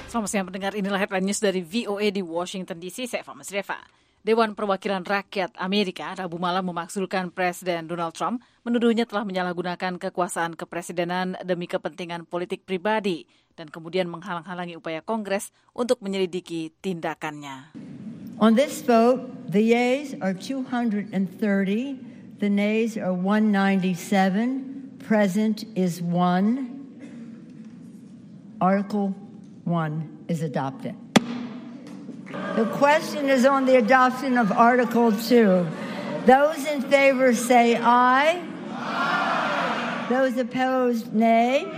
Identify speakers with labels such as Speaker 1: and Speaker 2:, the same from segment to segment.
Speaker 1: Selamat siang pendengar, inilah headline news dari VOA di Washington DC, saya Fama Sreva. Dewan Perwakilan Rakyat Amerika Rabu malam memakzulkan Presiden Donald Trump menuduhnya telah menyalahgunakan kekuasaan kepresidenan demi kepentingan politik pribadi dan kemudian menghalang-halangi upaya Kongres untuk menyelidiki tindakannya.
Speaker 2: On this vote, the yeas are 230, the nays are 197, present is 1. Article 1 is adopted. The question is on the adoption of Article 2. Those in favor say aye. Aye. Those opposed, nay.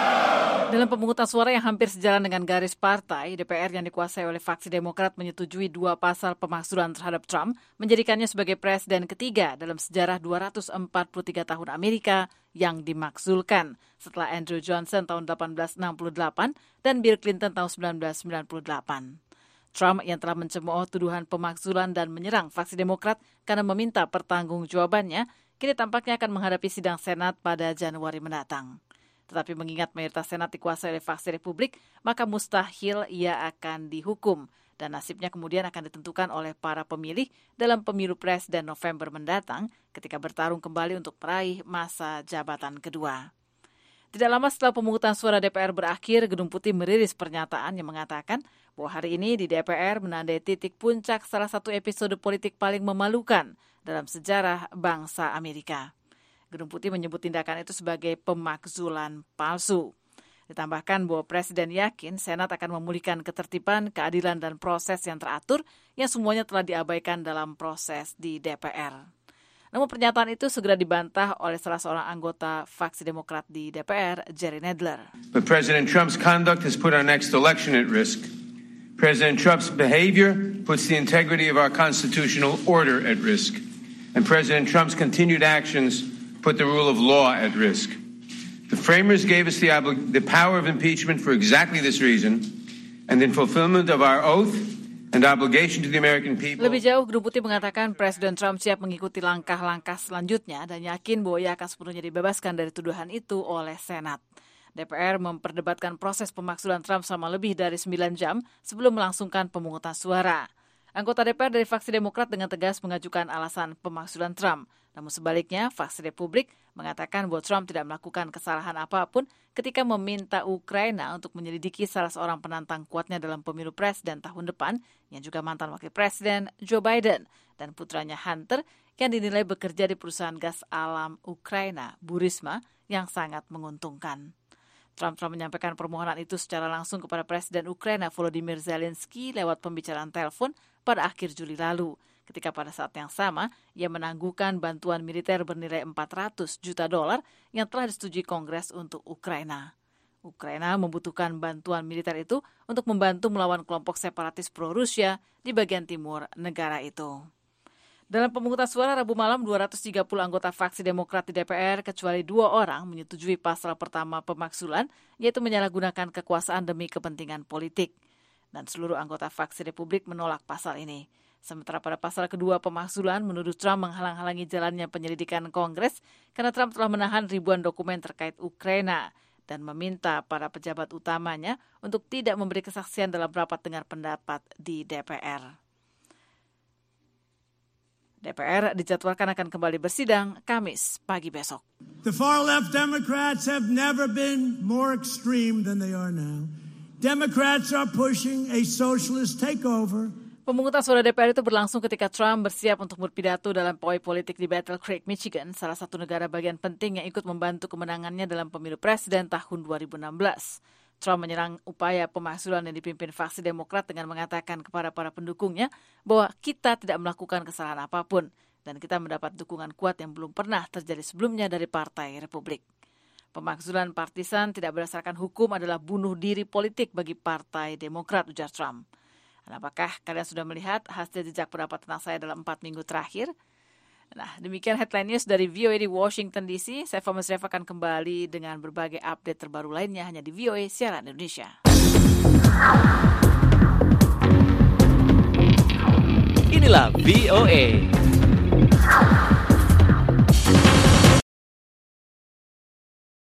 Speaker 1: Dalam pemungutan suara yang hampir sejalan dengan garis partai, DPR yang dikuasai oleh faksi Demokrat menyetujui 2 pasal pemakzulan terhadap Trump, menjadikannya sebagai presiden ketiga dalam sejarah 243 tahun Amerika yang dimakzulkan, setelah Andrew Johnson tahun 1868 dan Bill Clinton tahun 1998. Trump yang telah mencemooh tuduhan pemakzulan dan menyerang faksi Demokrat karena meminta pertanggungjawabannya, kini tampaknya akan menghadapi sidang Senat pada Januari mendatang. Tetapi mengingat mayoritas Senat dikuasai oleh faksi Republik, maka mustahil ia akan dihukum dan nasibnya kemudian akan ditentukan oleh para pemilih dalam pemilu presiden November mendatang ketika bertarung kembali untuk meraih masa jabatan kedua. Tidak lama setelah pemungutan suara DPR berakhir, Gedung Putih merilis pernyataan yang mengatakan bahwa hari ini di DPR menandai titik puncak salah satu episode politik paling memalukan dalam sejarah bangsa Amerika. Gedung Putih menyebut tindakan itu sebagai pemakzulan palsu. Ditambahkan bahwa Presiden yakin Senat akan memulihkan ketertiban, keadilan, dan proses yang teratur yang semuanya telah diabaikan dalam proses di DPR. Namun pernyataan itu segera dibantah oleh salah seorang anggota faksi Demokrat di DPR, Jerry Nadler.
Speaker 3: But President Trump's conduct has put our next election at risk. President Trump's behavior puts the integrity of our constitutional order at risk. And President Trump's continued actions put the rule of law at risk. The framers gave us the power of impeachment for exactly this reason, and in fulfillment of our oath and obligation to the American people.
Speaker 1: Lebih jauh, Gedung Putih mengatakan Presiden Trump siap mengikuti langkah-langkah selanjutnya dan yakin bahwa ia akan sepenuhnya dibebaskan dari tuduhan itu oleh Senat. DPR memperdebatkan proses pemakzulan Trump selama lebih dari 9 jam sebelum melangsungkan pemungutan suara. Anggota DPR dari faksi Demokrat dengan tegas mengajukan alasan pemakzulan Trump. Namun sebaliknya, faksi Republik mengatakan bahwa Trump tidak melakukan kesalahan apapun ketika meminta Ukraina untuk menyelidiki salah seorang penantang kuatnya dalam pemilu presiden tahun depan, yang juga mantan wakil presiden Joe Biden, dan putranya Hunter yang dinilai bekerja di perusahaan gas alam Ukraina, Burisma, yang sangat menguntungkan. Trump telah menyampaikan permohonan itu secara langsung kepada Presiden Ukraina Volodymyr Zelensky lewat pembicaraan telepon pada akhir Juli lalu, ketika pada saat yang sama ia menangguhkan bantuan militer bernilai $400 juta yang telah disetujui Kongres untuk Ukraina. Ukraina membutuhkan bantuan militer itu untuk membantu melawan kelompok separatis pro-Rusia di bagian timur negara itu. Dalam pemungutan suara Rabu malam, 230 anggota faksi Demokrat di DPR, kecuali 2 orang menyetujui pasal pertama pemakzulan, yaitu menyalahgunakan kekuasaan demi kepentingan politik. Dan seluruh anggota faksi Republik menolak pasal ini. Sementara pada pasal kedua pemakzulan menuduh Trump menghalang-halangi jalannya penyelidikan Kongres karena Trump telah menahan ribuan dokumen terkait Ukraina dan meminta para pejabat utamanya untuk tidak memberi kesaksian dalam rapat dengar pendapat di DPR. DPR dijadwalkan akan kembali bersidang Kamis pagi besok.
Speaker 4: The far-left Democrats have never been more extreme than they are now. Democrats are pushing a socialist takeover.
Speaker 1: Pemungutan suara DPR itu berlangsung ketika Trump bersiap untuk berpidato dalam pawai politik di Battle Creek, Michigan, salah satu negara bagian penting yang ikut membantu kemenangannya dalam pemilu presiden tahun 2016. Trump menyerang upaya pemakzulan yang dipimpin faksi Demokrat dengan mengatakan kepada para pendukungnya bahwa kita tidak melakukan kesalahan apapun dan kita mendapat dukungan kuat yang belum pernah terjadi sebelumnya dari Partai Republik. Pemakzulan partisan tidak berdasarkan hukum adalah bunuh diri politik bagi Partai Demokrat, ujar Trump. Dan apakah kalian sudah melihat hasil jejak pendapat tentang saya dalam 4 minggu terakhir? Nah, demikian headline news dari VOA di Washington DC. Saya Fama Sreva akan kembali dengan berbagai update terbaru lainnya hanya di VOA Siaran Indonesia.
Speaker 5: Inilah VOA.